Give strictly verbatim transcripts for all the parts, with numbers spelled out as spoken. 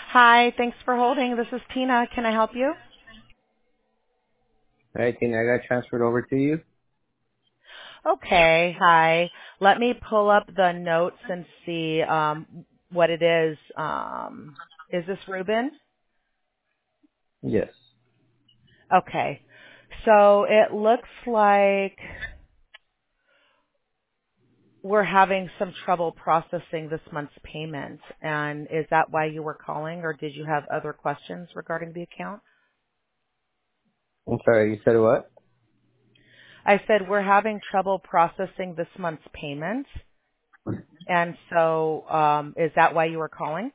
Hi, thanks for holding. This is Tina. Can I help you? Hey, Tina, I got transferred over to you. Okay, hi. Let me pull up the notes and see um, what it is. Um, is this Ruben? Yes. Okay. So it looks like we're having some trouble processing this month's payment. And is that why you were calling, or did you have other questions regarding the account? I'm sorry, you said what? I said we're having trouble processing this month's payment. And so um, is that why you were calling?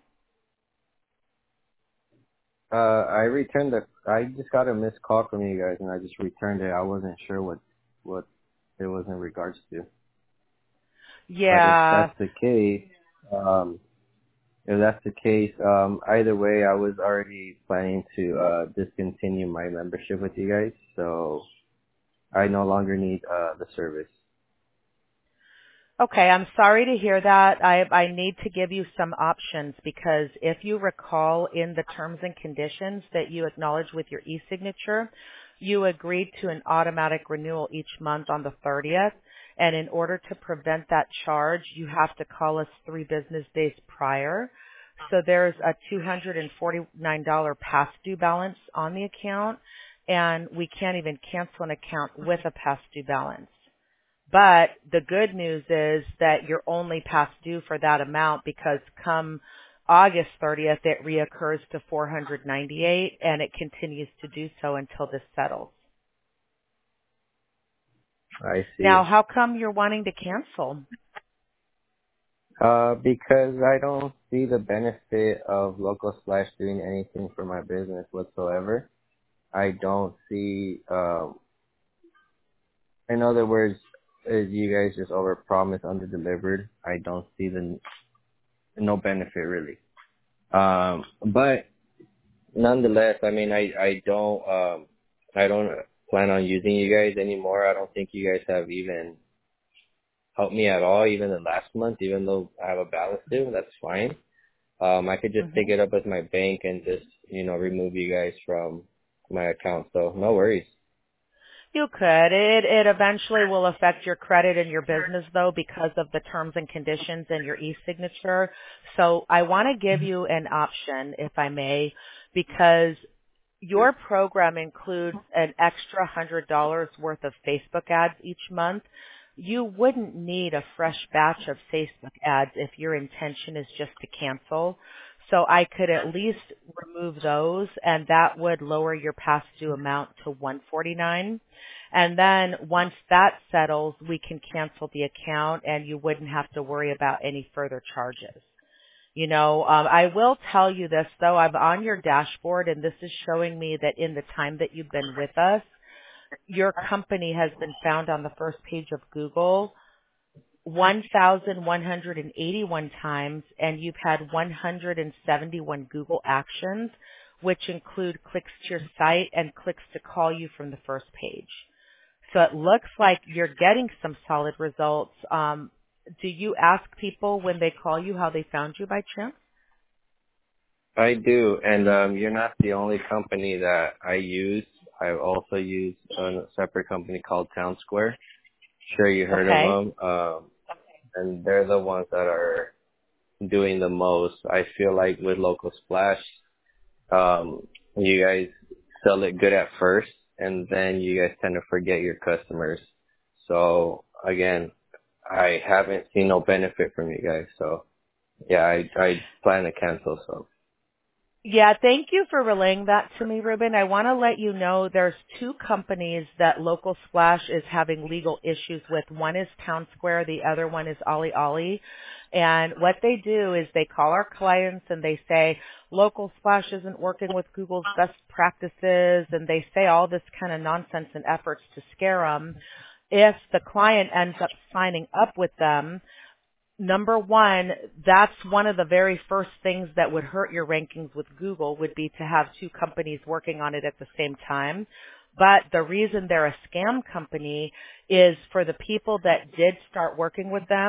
Uh, I returned the, I just got a missed call from you guys and I just returned it. I wasn't sure what, what it was in regards to. But if Yeah. that's the case, um, if that's the case, um, either way, I was already planning to, uh, discontinue my membership with you guys. So I no longer need, uh, the service. Okay, I'm sorry to hear that. I, I need to give you some options because if you recall in the terms and conditions that you acknowledge with your e-signature, you agreed to an automatic renewal each month on the thirtieth. And in order to prevent that charge, you have to call us three business days prior. So there's a two hundred forty-nine dollars past due balance on the account, and we can't even cancel an account with a past due balance. But the good news is that you're only past due for that amount because come August thirtieth, it reoccurs to four hundred ninety-eight and it continues to do so until this settles. I Now, see. how come you're wanting to cancel? Uh, because I don't see the benefit of Local Splash doing anything for my business whatsoever. I don't see, um, in other words, is you guys just overpromised, underdelivered. I don't see the no benefit really. Um, but nonetheless, I mean, I I don't um I don't plan on using you guys anymore. I don't think you guys have even helped me at all, even the last month. Even though I have a balance due, that's fine. Um, I could just hmm take it up with my bank and just you know remove you guys from my account. So no worries. You could. It it eventually will affect your credit and your business though because of the terms and conditions and your e-signature. So I want to give you an option, if I may, because your program includes an extra one hundred dollars worth of Facebook ads each month. You wouldn't need a fresh batch of Facebook ads if your intention is just to cancel. So I could at least remove those and that would lower your past due amount to one hundred forty-nine dollars. And then once that settles, we can cancel the account and you wouldn't have to worry about any further charges. You know, um, I will tell you this though, I'm on your dashboard and this is showing me that in the time that you've been with us, your company has been found on the first page of Google one thousand one hundred eighty-one times and you've had one hundred seventy-one Google actions, which include clicks to your site and clicks to call you from the first page. So it looks like you're getting some solid results. Um, do you ask people when they call you how they found you by chance? I do, and um, you're not the only company that I use. I also use a separate company called Town Square. Sure, you heard of Okay. them, um, and they're the ones that are doing the most. I feel like with Local Splash, um, you guys sell it good at first, and then you guys tend to forget your customers. So again, I haven't seen no benefit from you guys. So yeah, I I plan to cancel. So Yeah, thank you for relaying that to me, Ruben. I want to let you know there's two companies that Local Splash is having legal issues with. One is Town Square, the other one is Ollie Ollie. And what they do is they call our clients and they say, Local Splash isn't working with Google's best practices, and they say all this kind of nonsense and efforts to scare them. If the client ends up signing up with them, number one, that's one of the very first things that would hurt your rankings with Google would be to have two companies working on it at the same time. But the reason they're a scam company is for the people that did start working with them,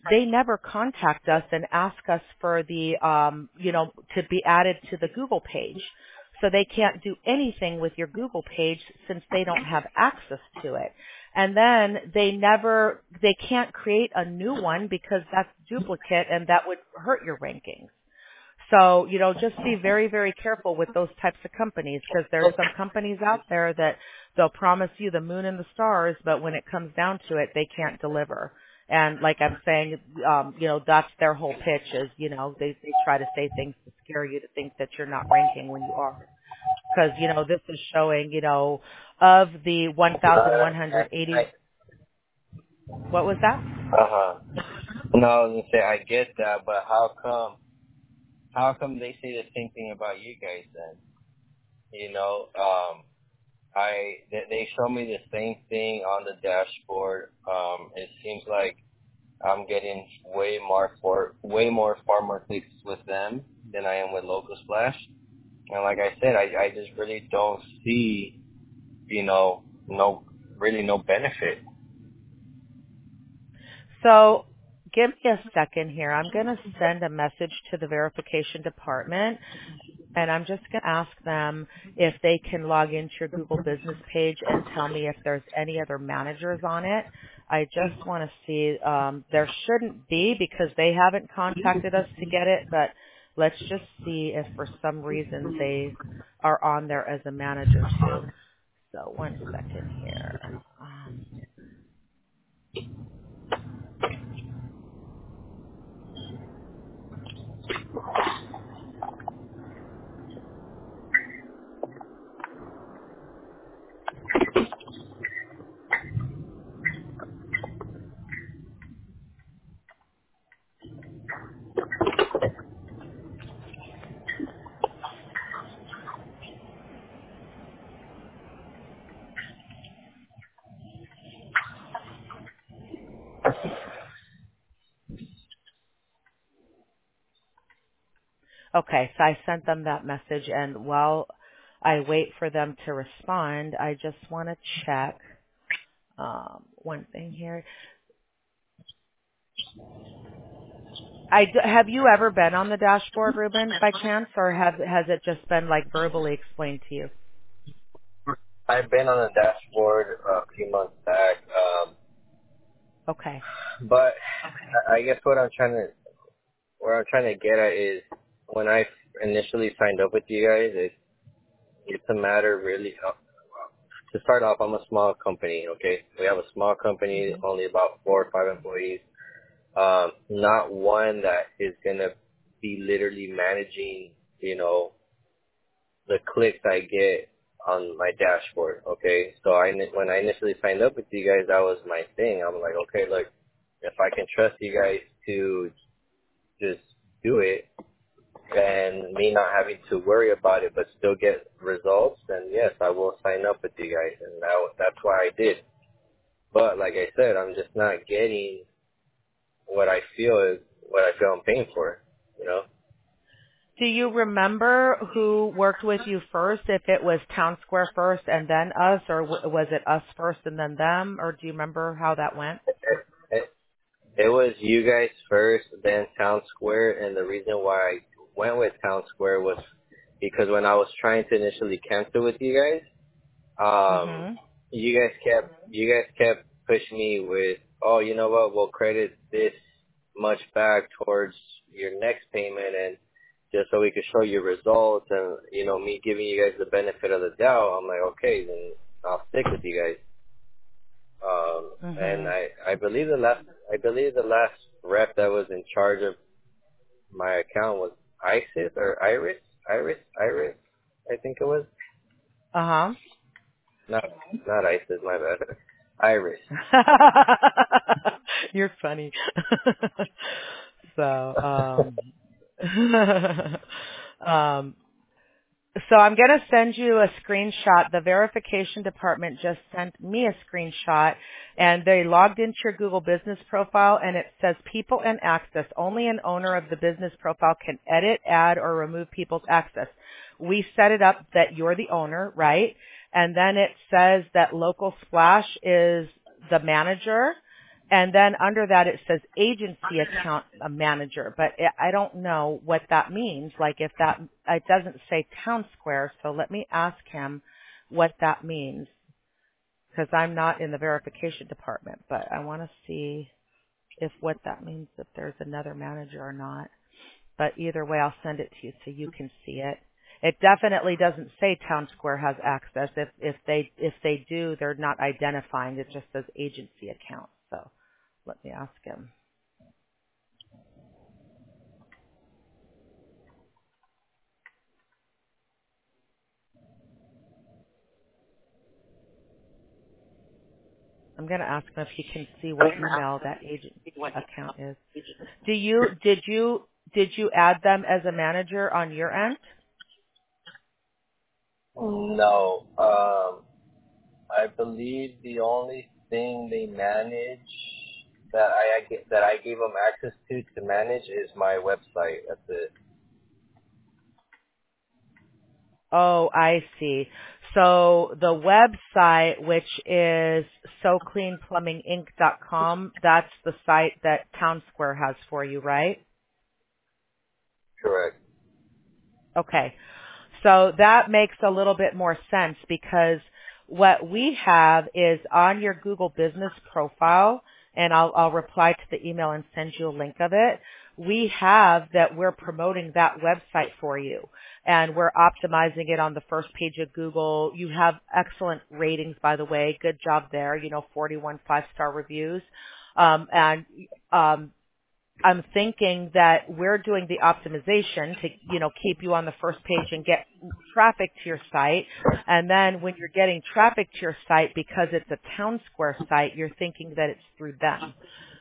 they never contact us and ask us for the, um, you know, to be added to the Google page. So they can't do anything with your Google page since they don't have access to it. And then they never, they can't create a new one because that's duplicate and that would hurt your rankings. So, you know, just be very, very careful with those types of companies because there's some companies out there that they'll promise you the moon and the stars, but when it comes down to it, they can't deliver. And like I'm saying, um, you know, that's their whole pitch is, you know, they, they try to say things to scare you to think that you're not ranking when you are. Because, you know, this is showing, you know, of the one thousand one hundred eighty. What was that? Uh-huh. No, I was going to say, I get that, but how come, how come they say the same thing about you guys then? You know, um, I, they, they show me the same thing on the dashboard. Um, it seems like I'm getting way more for, way more far more clicks with them than I am with Local Splash. And like I said, I, I just really don't see, you know, no, really no benefit. So give me a second here. I'm going to send a message to the verification department, and I'm just going to ask them if they can log into your Google business page and tell me if there's any other managers on it. I just want to see, um, there shouldn't be because they haven't contacted us to get it, but let's just see if for some reason they are on there as a manager too. So one second here. Um, Okay, so I sent them that message, and while I wait for them to respond, I just want to check um, one thing here. I d- have you ever been on the dashboard, Ruben, by chance, or have has it just been like verbally explained to you? I've been on the dashboard a few months back, um, Okay. but I guess what I'm trying to, what I'm trying to get at is when I initially signed up with you guys, it's, it's a matter really of, to start off, I'm a small company, okay? We have a small company, Mm-hmm. only about four or five employees. Um, not one that is going to be literally managing, you know, the clicks I get on my dashboard, okay? So I, when I initially signed up with you guys, that was my thing. I'm like, okay, look, if I can trust you guys to just do it and me not having to worry about it but still get results, then yes, I will sign up with you guys. And that, that's why I did. But like I said, I'm just not getting what I feel is what I feel I'm paying for, you know? Do you remember who worked with you first, if it was Town Square first and then us, or w- was it us first and then them, or do you remember how that went? It, it, it was you guys first, then Town Square, and the reason why I went with Town Square was because when I was trying to initially cancel with you guys, um, Mm-hmm. you guys kept, you guys kept pushing me with, oh, you know what, we'll credit this much back towards your next payment, and just so we could show you results, and, you know, me giving you guys the benefit of the doubt, I'm like, okay, then I'll stick with you guys. Um, and Mm-hmm. I, I believe the last, I believe the last rep that was in charge of my account was Isis or Iris, Iris, Iris, I think it was. Uh-huh. Not, not Isis, my bad. Iris. You're funny. so, um, um, so I'm going to send you a screenshot. The verification department just sent me a screenshot, and they logged into your Google business profile, and it says people and access. Only an owner of the business profile can edit, add, or remove people's access. We set it up that you're the owner, right? And then it says that Local Splash is the manager, And then under that it says agency account manager, but I don't know what that means. Like if that, it doesn't say Town Square, so let me ask him what that means, because I'm not in the verification department, but I want to see if what that means, if there's another manager or not. But either way, I'll send it to you so you can see it. It definitely doesn't say Town Square has access. If if they if they do, they're not identifying. It just says agency account. So let me ask him. I'm going to ask him if he can see what email that agent account is. Do you did you did you add them as a manager on your end? No. Um, I believe the only thing they manage that I get that I gave them access to to manage is my website. That's it. Oh, I see. So the website, which is so clean plumbing inc dot com, that's the site that Town Square has for you, right? Correct. Okay. So that makes a little bit more sense, because what we have is on your Google Business profile, and I'll, I'll reply to the email and send you a link of it. We have that we're promoting that website for you, and we're optimizing it on the first page of Google. You have excellent ratings, by the way. Good job there. You know, forty-one five-star reviews. Um, and um, I'm thinking that we're doing the optimization to, you know, keep you on the first page and get traffic to your site. And then when you're getting traffic to your site, because it's a Town Square site, you're thinking that it's through them.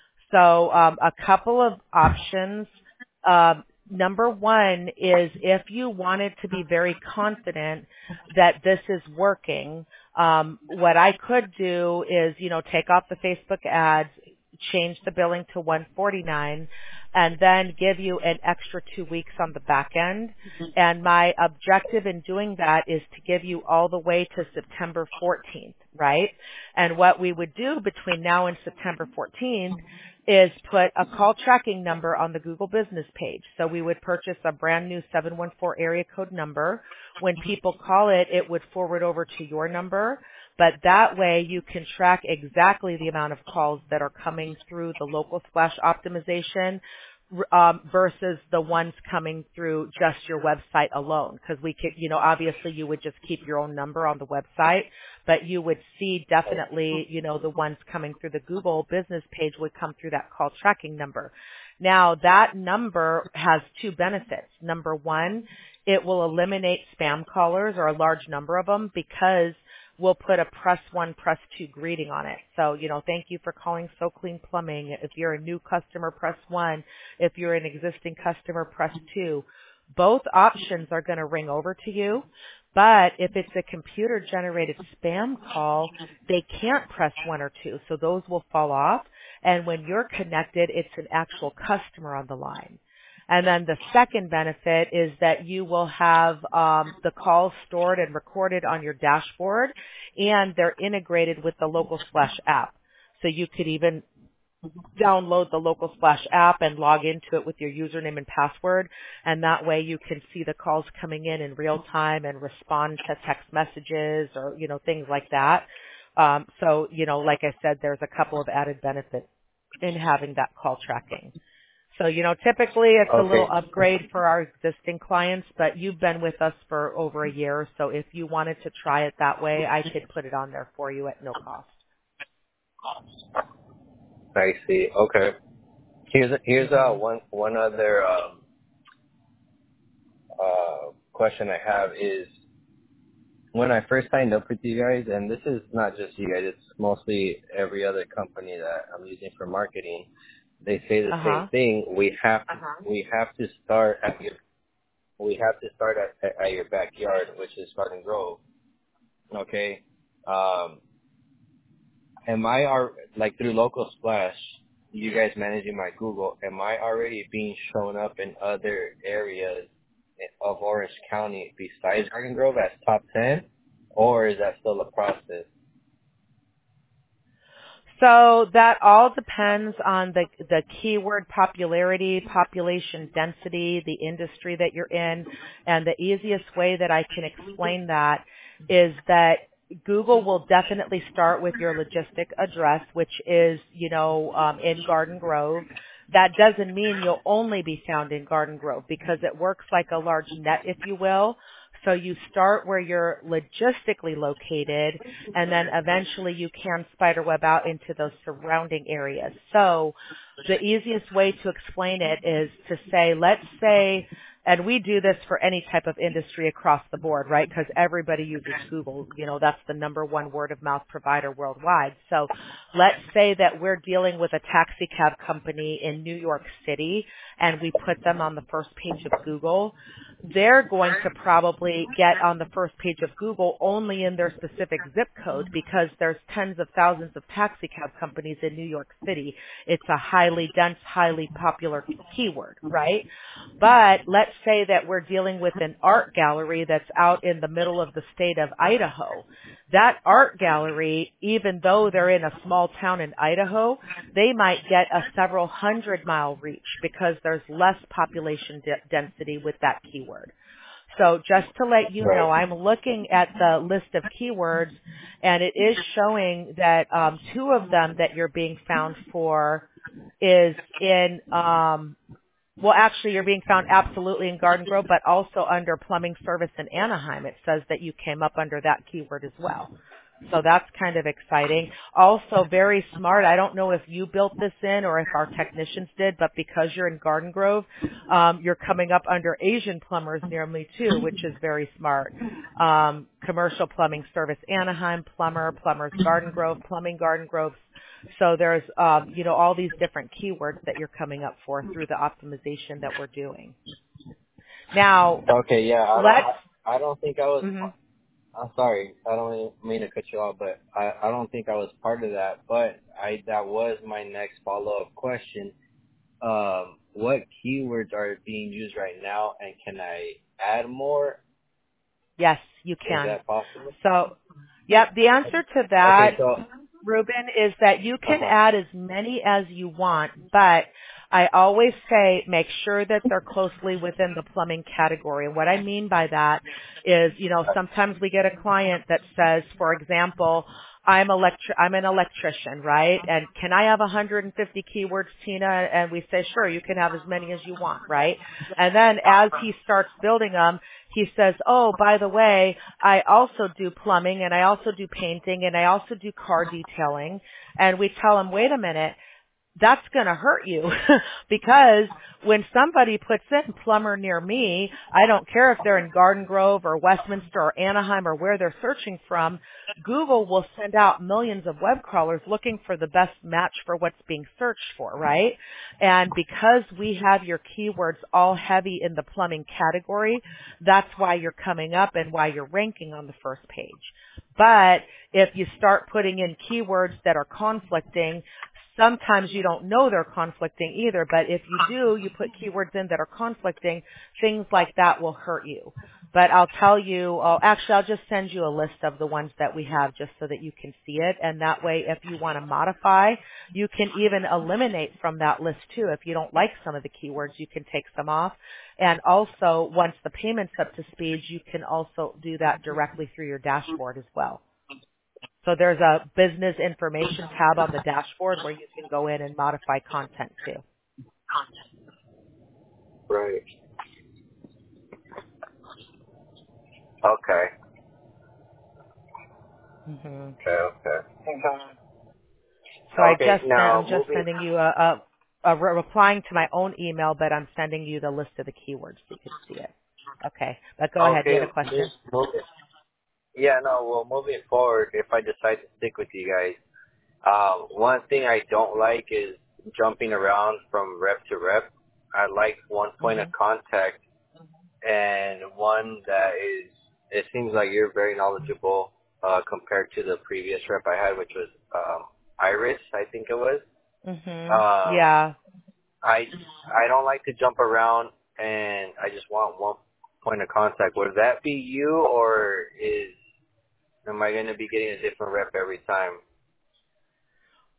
So um, a couple of options. Um, number one is, if you wanted to be very confident that this is working, um, what I could do is, you know, take off the Facebook ads, change the billing to one forty-nine, and then give you an extra two weeks on the back end. And my objective in doing that is to give you all the way to September fourteenth, right? And what we would do between now and September fourteenth is put a call tracking number on the Google Business page. So we would purchase a brand new seven one four area code number. When people call it, it would forward over to your number. But that way you can track exactly the amount of calls that are coming through the local splash optimization um, versus the ones coming through just your website alone. Because we could, you know, obviously you would just keep your own number on the website, but you would see definitely, you know, the ones coming through the Google Business page would come through that call tracking number. Now that number has two benefits. Number one, it will eliminate spam callers, or a large number of them, because we'll put a press one, press two greeting on it. So, you know, thank you for calling So Clean Plumbing. If you're a new customer, press one. If you're an existing customer, press two. Both options are going to ring over to you. But if it's a computer generated spam call, they can't press one or two. So those will fall off. And when you're connected, it's an actual customer on the line. And then the second benefit is that you will have um, the calls stored and recorded on your dashboard, and they're integrated with the Local Splash app. So you could even download the Local Splash app and log into it with your username and password, and that way you can see the calls coming in in real time and respond to text messages or, you know, things like that. Um, so, you know, like I said, there's a couple of added benefits in having that call tracking. So, you know, typically it's a little Okay. upgrade for our existing clients, but you've been with us for over a year. So if you wanted to try it that way, I could put it on there for you at no cost. I see. Okay. Here's here's uh Mm-hmm. one one other um, uh, question I have is, when I first signed up with you guys, and this is not just you guys, it's mostly every other company that I'm using for marketing, they say the Uh-huh. same thing. We have to, uh-huh. we have to start at your we have to start at, at your backyard, which is Garden Grove. Okay. Um, am I ar- like through Local Splash, you guys managing my Google? Am I already being shown up in other areas of Orange County besides Garden Grove as top ten, or is that still a process? So that all depends on the the keyword popularity, population density, the industry that you're in, and the easiest way that I can explain that is that Google will definitely start with your logistic address, which is, you know, um, in Garden Grove. That doesn't mean you'll only be found in Garden Grove because it works like a large net, if you will. So you start where you're logistically located, and then eventually you can spiderweb out into those surrounding areas. So the easiest way to explain it is to say, let's say, and we do this for any type of industry across the board, right? Because everybody uses Google. You know, that's the number one word of mouth provider worldwide. So let's say that we're dealing with a taxi cab company in New York City, and we put them on the first page of Google. They're going to probably get on the first page of Google only in their specific zip code because there's tens of thousands of taxi cab companies in New York City. It's a highly dense, highly popular keyword, right? But let's say that we're dealing with an art gallery that's out in the middle of the state of Idaho. That art gallery, even though they're in a small town in Idaho, they might get a several hundred mile reach because there's less population de- density with that keyword. So just to let you know, I'm looking at the list of keywords, and it is showing that um, two of them that you're being found for is in um, well, actually, you're being found absolutely in Garden Grove, but also under plumbing service in Anaheim. It says that you came up under that keyword as well. So that's kind of exciting. Also very smart. I don't know if you built this in or if our technicians did, but because you're in Garden Grove, um, you're coming up under Asian plumbers near me too, which is very smart. Um, commercial plumbing service Anaheim, plumber, plumbers Garden Grove, plumbing Garden Grove. So there's, um, you know, all these different keywords that you're coming up for through the optimization that we're doing. Now, okay, yeah, I let's. don't, I don't think I was. Mm-hmm. I'm sorry, I don't mean to cut you off, but I, I don't think I was part of that. But I that was my next follow-up question. Um, what keywords are being used right now, and can I add more? Yes, you can. Is that possible? So, yep, the answer to that, Okay, so Ruben, is that you can uh-huh. add as many as you want, but I always say make sure that they're closely within the plumbing category. And what I mean by that is, you know, sometimes we get a client that says, for example, I'm electri- I'm an electrician, right? And can I have one hundred fifty keywords, Tina? And we say, sure, you can have as many as you want, right? And then as he starts building them, he says, oh, by the way, I also do plumbing and I also do painting and I also do car detailing. And we tell him, wait a minute, that's going to hurt you because when somebody puts in plumber near me, I don't care if they're in Garden Grove or Westminster or Anaheim or where they're searching from, Google will send out millions of web crawlers looking for the best match for what's being searched for, right? And because we have your keywords all heavy in the plumbing category, that's why you're coming up and why you're ranking on the first page. But if you start putting in keywords that are conflicting, sometimes you don't know they're conflicting either, but if you do, you put keywords in that are conflicting, things like that will hurt you. But I'll tell you, oh, actually, I'll just send you a list of the ones that we have just so that you can see it. And that way, if you want to modify, you can even eliminate from that list too. If you don't like some of the keywords, you can take some off. And also, once the payment's up to speed, you can also do that directly through your dashboard as well. So there's a business information tab on the dashboard where you can go in and modify content too. Right. Okay. Mm-hmm. Okay. Okay. So I Okay. just sent, Now I'm just moving. sending you a, a, a re- replying to my own email, but I'm sending you the list of the keywords so you can see it. Okay, but go ahead. You Okay. had a question? Move, yeah. No. Well, moving forward, if I decide to stick with you guys, um, one thing I don't like is jumping around from rep to rep. I like one point Mm-hmm. of contact and one that is. It seems like you're very knowledgeable uh, compared to the previous rep I had, which was um, Iris, I think it was. Mm-hmm. Um, Yeah. I I don't like to jump around, and I just want one point of contact. Would that be you, or is am I going to be getting a different rep every time?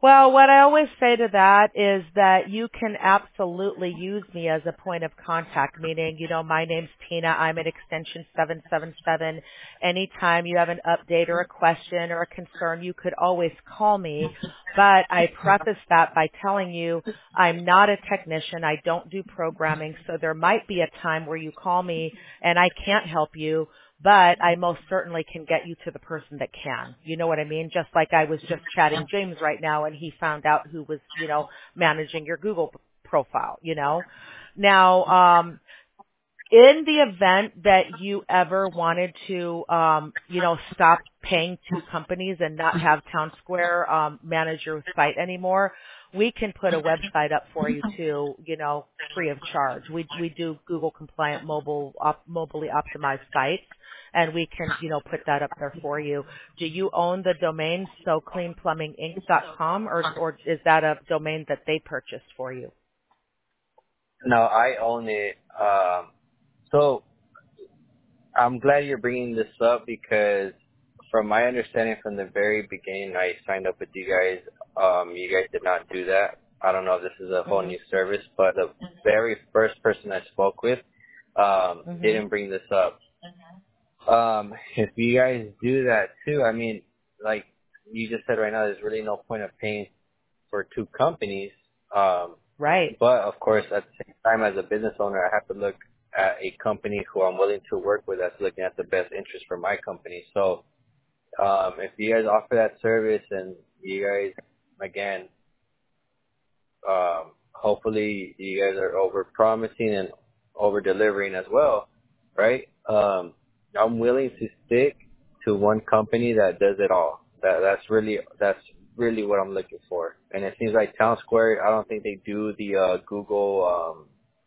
Well, what I always say to that is that you can absolutely use me as a point of contact, meaning, you know, my name's Tina. I'm at extension seven seven seven. Anytime you have an update or a question or a concern, you could always call me. But I preface that by telling you I'm not a technician. I don't do programming. So there might be a time where you call me and I can't help you, but I most certainly can get you to the person that can. You know what I mean? Just like I was just chatting James right now and he found out who was, you know, managing your Google p- profile, you know. Now, um, in the event that you ever wanted to, um, you know, stop paying two companies and not have Town Square um, manage your site anymore, we can put a website up for you too, you know, free of charge. We we do Google compliant mobile op, mobilely optimized sites, and we can, you know, put that up there for you. Do you own the domain so clean plumbing inc dot com, or or is that a domain that they purchased for you? No, I own it. Um, so I'm glad you're bringing this up because from my understanding from the very beginning, I signed up with you guys. Um, you guys did not do that. I don't know if this is a whole Mhm. new service, but the very first person I spoke with um, Mhm. didn't bring this up. Um, if you guys do that too, I mean, like you just said right now, there's really no point of paying for two companies. Um, Right. but of course, at the same time, as a business owner, I have to look at a company who I'm willing to work with that's looking at the best interest for my company. So um, if you guys offer that service and you guys, again, um, hopefully you guys are over promising and over delivering as well, right? Um, I'm willing to stick to one company that does it all. That that's really that's really what I'm looking for. And it seems like Town Square, I don't think they do the uh, Google. Um,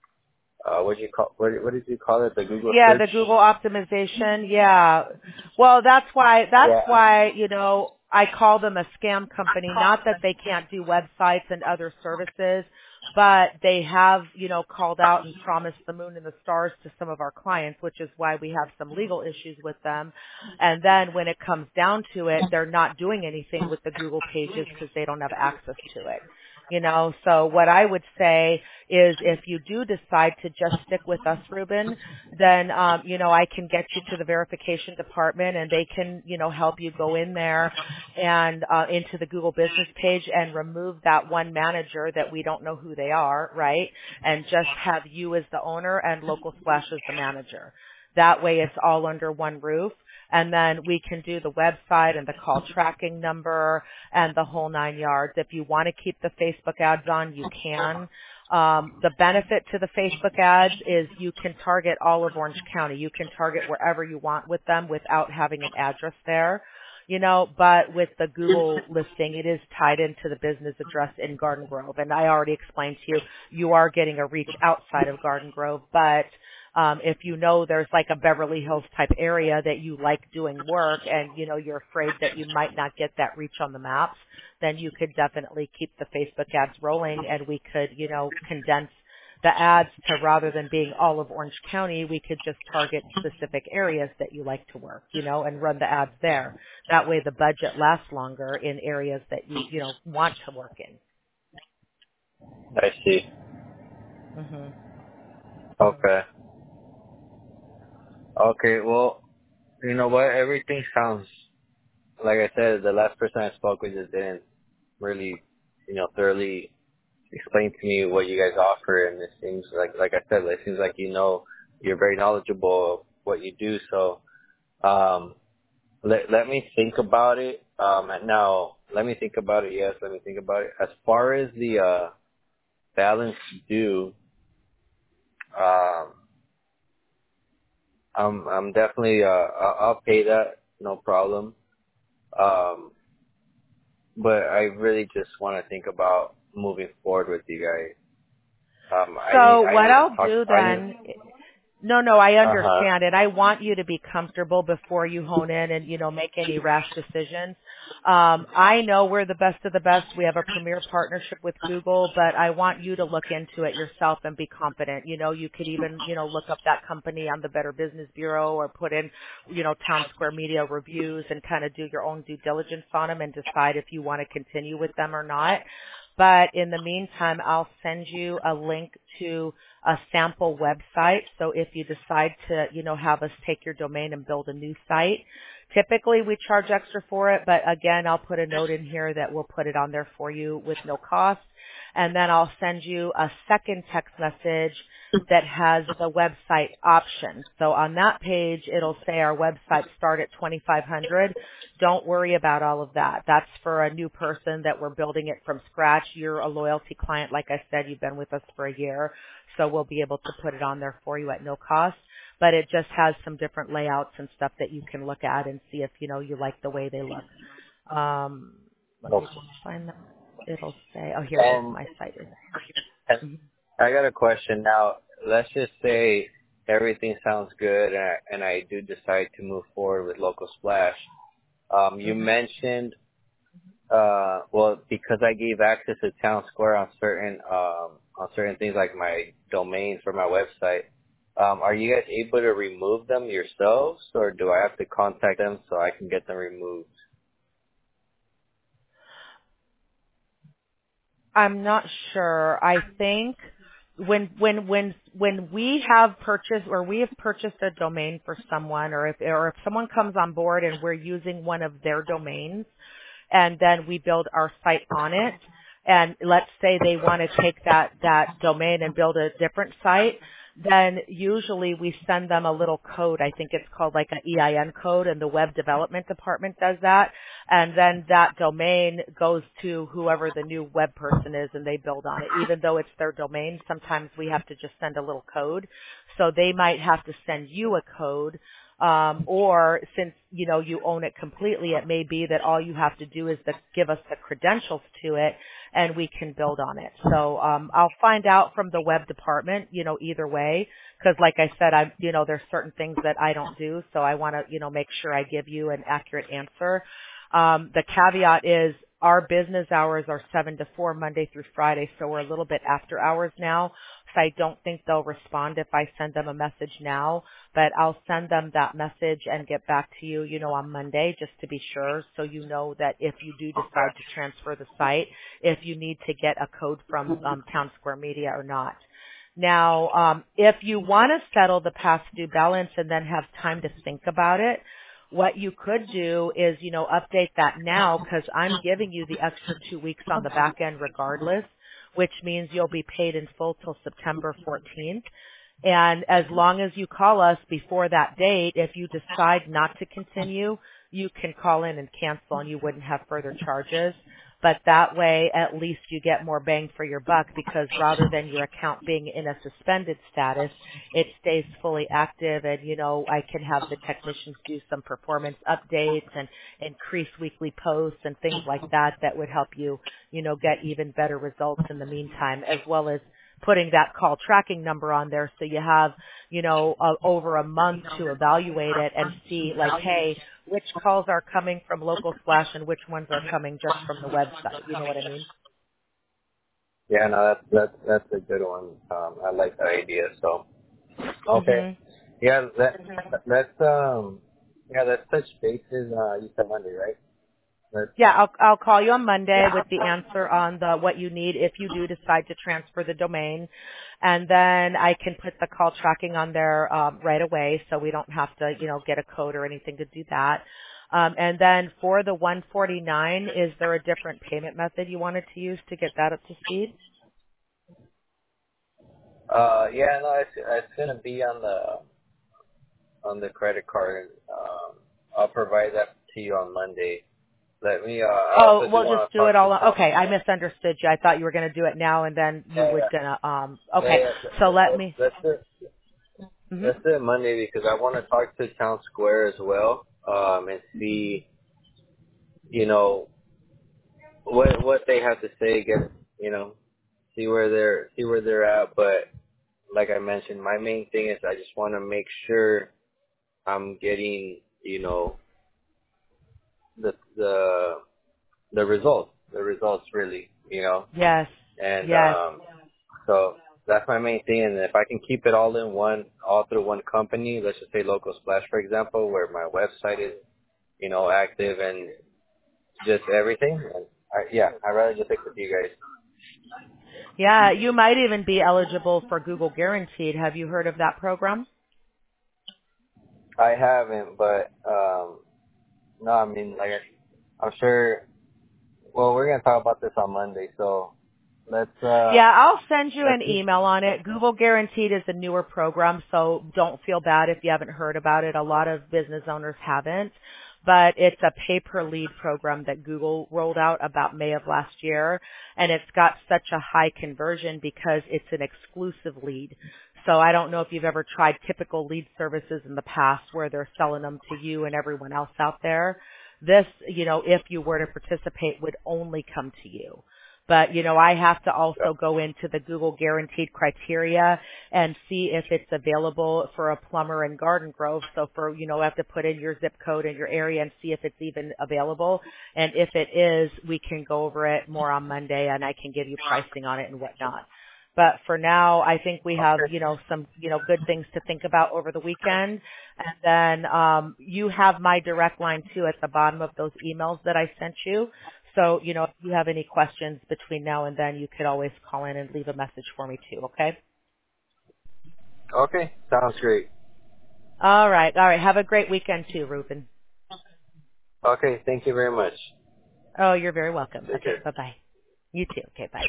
uh, what did you call what, what did you call it? The Google Yeah, search. the Google optimization. Yeah. Well, that's why, that's Yeah. why, you know, I call them a scam company. Not that they can't do websites and other services, but they have, you know, called out and promised the moon and the stars to some of our clients, which is why we have some legal issues with them. And then when it comes down to it, they're not doing anything with the Google pages because they don't have access to it. You know, so what I would say is if you do decide to just stick with us, Ruben, then, um, you know, I can get you to the verification department and they can, you know, help you go in there and, uh, into the Google business page and remove that one manager that we don't know who they are, right? And just have you as the owner and Local Splash as the manager. That way it's all under one roof. And then we can do the website and the call tracking number and the whole nine yards. If you want to keep the Facebook ads on, you can. Um, the benefit to the Facebook ads is you can target all of Orange County. You can target wherever you want with them without having an address there. You know, but with the Google listing, it is tied into the business address in Garden Grove. And I already explained to you, you are getting a reach outside of Garden Grove, but um, if you know there's like a Beverly Hills type area that you like doing work and, you know, you're afraid that you might not get that reach on the maps, then you could definitely keep the Facebook ads rolling and we could, you know, condense the ads to rather than being all of Orange County, we could just target specific areas that you like to work, you know, and run the ads there. That way the budget lasts longer in areas that you, you know, want to work in. I see. Mhm. Mhm. Okay. Okay. Well, you know what? Everything sounds like I said. The last person I spoke with just didn't really, you know, thoroughly explain to me what you guys offer, and it seems like, like I said, it seems like you know, you're very knowledgeable of what you do. So, um, let let me think about it. Um, and now let me think about it. Yes, let me think about it. As far as the uh, balance due, um, I'm I'm definitely uh, I'll I'll pay that, no problem. Um, but I really just want to think about moving forward with you guys. Um, I need So I what need to I'll talk. do I need. then No, no, I Uh huh. understand, and I want you to be comfortable before you hone in and, you know, make any rash decisions. Um, I know we're the best of the best. We have a premier partnership with Google, but I want you to look into it yourself and be confident. You know, you could even, you know, look up that company on the Better Business Bureau or put in, you know, Town Square Media reviews and kind of do your own due diligence on them and decide if you want to continue with them or not. But in the meantime, I'll send you a link to a sample website. So if you decide to, you know, have us take your domain and build a new site, typically we charge extra for it, but again, I'll put a note in here that we'll put it on there for you with no cost. And then I'll send you a second text message that has the website option. So on that page, it'll say our website start at twenty-five hundred. Don't worry about all of that. That's for a new person that we're building it from scratch. You're a loyalty client. Like I said, you've been with us for a year, so we'll be able to put it on there for you at no cost. But it just has some different layouts and stuff that you can look at and see if, you know, you like the way they look. Um, let me Okay. just find that. It'll say, oh, here it is. And, My site is. and Mhm. I got a question now. Let's just say everything sounds good, and I, and I do decide to move forward with Local Splash. Um, you Mhm. mentioned, uh, well, because I gave access to Town Square on certain, um, on certain things like my domain for my website. Um, are you guys able to remove them yourselves, or do I have to contact them so I can get them removed? I'm not sure. I think when when when when we have purchased or we have purchased a domain for someone, or if or if someone comes on board and we're using one of their domains, and then we build our site on it, and let's say they want to take that that domain and build a different site, then usually we send them a little code. I think it's called like an E I N code, and the web development department does that. And then that domain goes to whoever the new web person is, and they build on it. Even though it's their domain, sometimes we have to just send a little code. So they might have to send you a code. Um, or since, you know, you own it completely, it may be that all you have to do is to give us the credentials to it and we can build on it. So, um, I'll find out from the web department, you know, either way, because like I said, I, you know, there's certain things that I don't do. So I want to, you know, make sure I give you an accurate answer. Um, the caveat is our business hours are seven to four Monday through Friday, so we're a little bit after hours now. So I don't think they'll respond if I send them a message now, but I'll send them that message and get back to you, you know, on Monday just to be sure, so you know that if you do decide to transfer the site, if you need to get a code from um, Town Square Media or not. Now, um, if you want to settle the past due balance and then have time to think about it, what you could do is, you know, update that now because I'm giving you the extra two weeks on the back end regardless, which means you'll be paid in full till September fourteenth. And as long as you call us before that date, if you decide not to continue, you can call in and cancel and you wouldn't have further charges. But that way, at least you get more bang for your buck because rather than your account being in a suspended status, it stays fully active and, you know, I can have the technicians do some performance updates and increase weekly posts and things like that that would help you, you know, get even better results in the meantime, as well as putting that call tracking number on there so you have, you know, uh, over a month to evaluate it and see like, hey, which calls are coming from Local Splash and which ones are coming just from the website. You know what I mean? Yeah, no, that's that's that's a good one. Um, I like that idea. So, okay, Mhm. yeah, let let's um, yeah, let's touch bases. Uh, you said Monday, right? Let's, Yeah, I'll I'll call you on Monday with the answer on the what you need if you do decide to transfer the domain, and then I can put the call tracking on there um, right away, so we don't have to you know get a code or anything to do that. Um, and then for the one forty-nine, is there a different payment method you wanted to use to get that up to speed? uh, yeah, no, it's it's gonna be on the on the credit card. Um, I'll provide that to you on Monday. Let me. Uh, I Oh, also do we'll want just to do it talk to all. Tom. Okay, I misunderstood you. I thought you were going to do it now, and then you Yeah, would yeah, gonna. Um. yeah, Okay, yeah. so Let's let let's me. let's do it. Mhm. Let's do it Monday because I want to talk to Town Square as well, um, and see, you know, what what they have to say. Get, you know, see where they're see where they're at. But like I mentioned, my main thing is I just want to make sure I'm getting, you know, the the the results, the results really, you know, Yes. and Yes. um, so that's my main thing. And if I can keep it all in one, all through one company, let's just say Local Splash, for example, where my website is, you know, active and just everything. And I, yeah, I'd rather just stick with you guys. Yeah, you might even be eligible for Google Guaranteed. Have you heard of that program? I haven't, but um, no, I mean, like I'm sure. Well, we're gonna talk about this on Monday, so let's uh, Yeah, I'll send you let's an just email on it. Google Guaranteed is a newer program, so don't feel bad if you haven't heard about it. A lot of business owners haven't, but it's a pay-per-lead program that Google rolled out about May of last year, and it's got such a high conversion because it's an exclusive lead. So I don't know if you've ever tried typical lead services in the past where they're selling them to you and everyone else out there. This, you know, if you were to participate, would only come to you. But, you know, I have to also go into the Google Guaranteed criteria and see if it's available for a plumber in Garden Grove. So for, you know, I have to put in your zip code and your area and see if it's even available. And if it is, we can go over it more on Monday and I can give you pricing on it and whatnot. But for now, I think we have, okay. you know, some, you know, good things to think about over the weekend. And then um, you have my direct line, too, at the bottom of those emails that I sent you. So, you know, if you have any questions between now and then, you could always call in and leave a message for me, too, okay? Okay, sounds great. All right. All right. Have a great weekend, too, Ruben. Okay, thank you very much. Oh, you're very welcome. Take Okay. care. Bye-bye. You too. Okay. Bye.